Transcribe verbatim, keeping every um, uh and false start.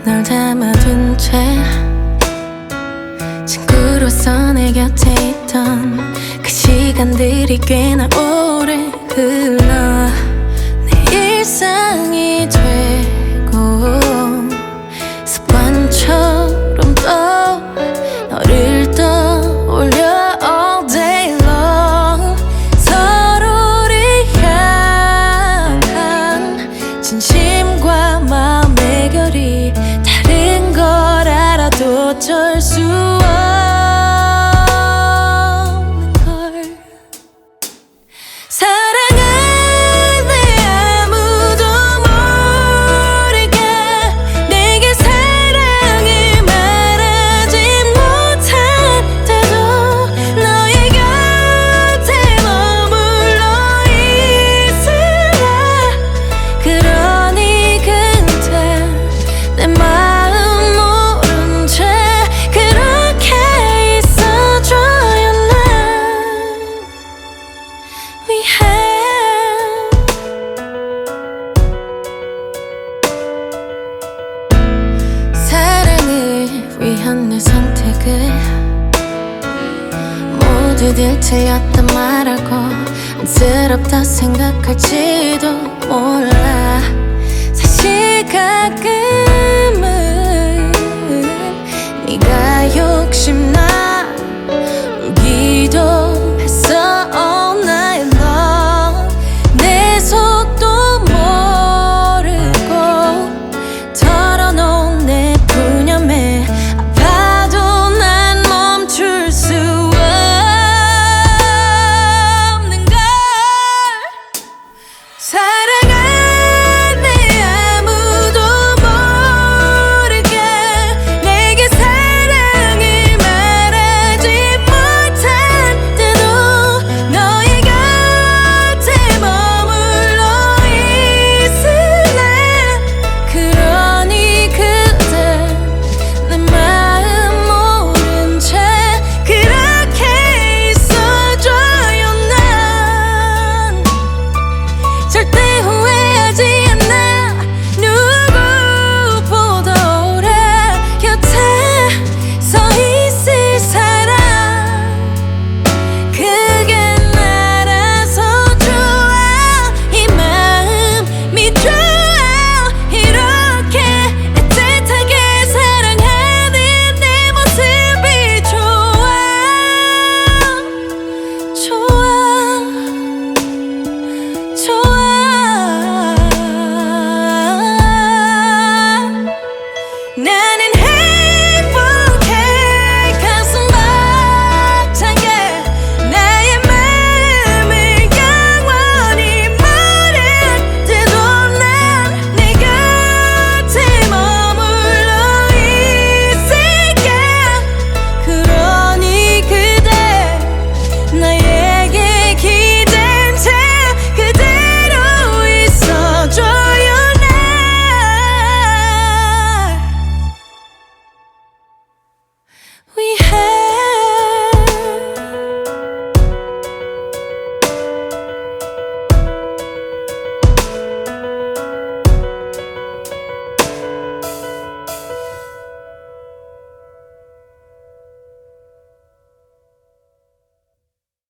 널 담아둔 채 친구로서 내 곁에 있던 그 시간들이 꽤나 오래 흘러 내 일상이 되고 습관처럼 또 너를 떠올려 all day long. 서로를 향한 진심과 마음의 결이 다른 걸 알아도 어쩔 수 없는 걸. 사랑할래 아무도 모르게 내게 사랑을 말하지 못한데도 너의 곁에 머물러 있으라. 그러니 그대 내 마음 모른 채 그렇게 있어줘요 날 위해. 사랑을 위한 내 선택을 모두들 틀렸다 말하고 안쓰럽다 생각할지도 몰라.